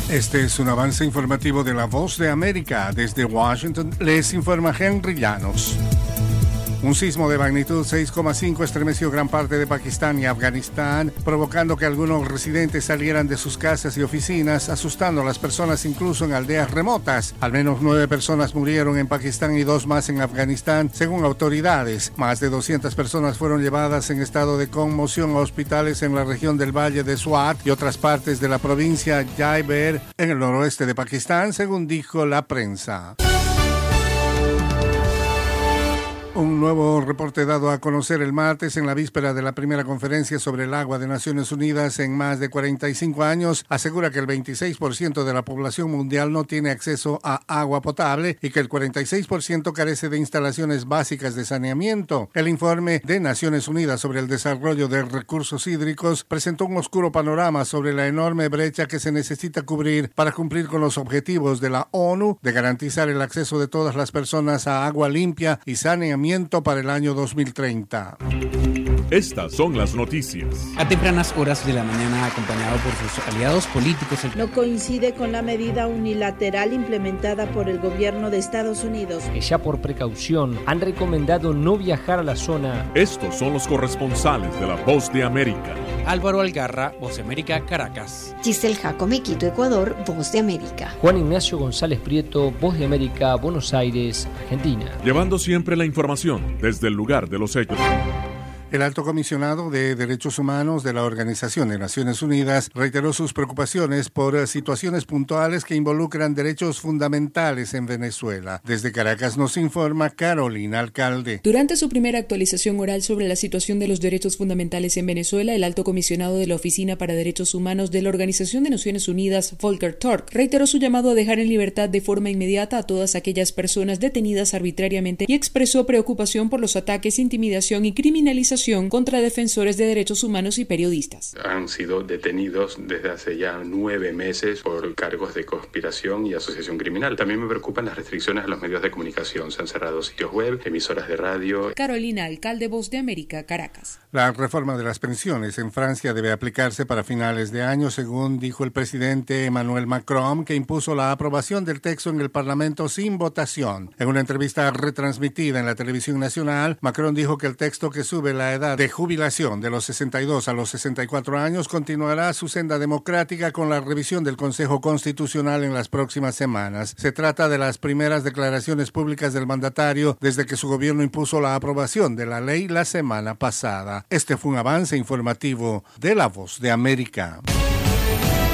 Este es un avance informativo de La Voz de América. Desde Washington les informa Henry Llanos. Un sismo de magnitud 6,5 estremeció gran parte de Pakistán y Afganistán, provocando que algunos residentes salieran de sus casas y oficinas, asustando a las personas incluso en aldeas remotas. Al menos 9 personas murieron en Pakistán y 2 más en Afganistán, según autoridades. Más de 200 personas fueron llevadas en estado de conmoción a hospitales en la región del Valle de Swat y otras partes de la provincia Khyber, en el noroeste de Pakistán, según dijo la prensa. Un nuevo reporte dado a conocer el martes en la víspera de la primera conferencia sobre el agua de Naciones Unidas en más de 45 años asegura que el 26% de la población mundial no tiene acceso a agua potable y que el 46% carece de instalaciones básicas de saneamiento. El informe de Naciones Unidas sobre el desarrollo de recursos hídricos presentó un oscuro panorama sobre la enorme brecha que se necesita cubrir para cumplir con los objetivos de la ONU de garantizar el acceso de todas las personas a agua limpia y saneamiento para el año 2030. Estas son las noticias. A tempranas horas de la mañana, acompañado por sus aliados políticos. No coincide con la medida unilateral implementada por el gobierno de Estados Unidos, que ya por precaución han recomendado no viajar a la zona. Estos son los corresponsales de La Voz de América. Álvaro Algarra, Voz de América, Caracas. Giselle Jacome, Quito, Ecuador, Voz de América. Juan Ignacio González Prieto, Voz de América, Buenos Aires, Argentina. Llevando siempre la información desde el lugar de los hechos. El alto comisionado de Derechos Humanos de la Organización de Naciones Unidas reiteró sus preocupaciones por situaciones puntuales que involucran derechos fundamentales en Venezuela. Desde Caracas nos informa Carolina Alcalde. Durante su primera actualización oral sobre la situación de los derechos fundamentales en Venezuela, el alto comisionado de la Oficina para Derechos Humanos de la Organización de Naciones Unidas, Volker Turk, reiteró su llamado a dejar en libertad de forma inmediata a todas aquellas personas detenidas arbitrariamente y expresó preocupación por los ataques, intimidación y criminalización contra defensores de derechos humanos y periodistas. Han sido detenidos desde hace ya 9 meses por cargos de conspiración y asociación criminal. También me preocupan las restricciones a los medios de comunicación. Se han cerrado sitios web, emisoras de radio. Carolina Alcalde, Voz de América, Caracas. La reforma de las pensiones en Francia debe aplicarse para finales de año, según dijo el presidente Emmanuel Macron, que impuso la aprobación del texto en el Parlamento sin votación. En una entrevista retransmitida en la televisión nacional, Macron dijo que el texto que sube la edad de jubilación de los 62 a los 64 años continuará su senda democrática con la revisión del Consejo Constitucional en las próximas semanas. Se trata de las primeras declaraciones públicas del mandatario desde que su gobierno impuso la aprobación de la ley la semana pasada. Este fue un avance informativo de La Voz de América.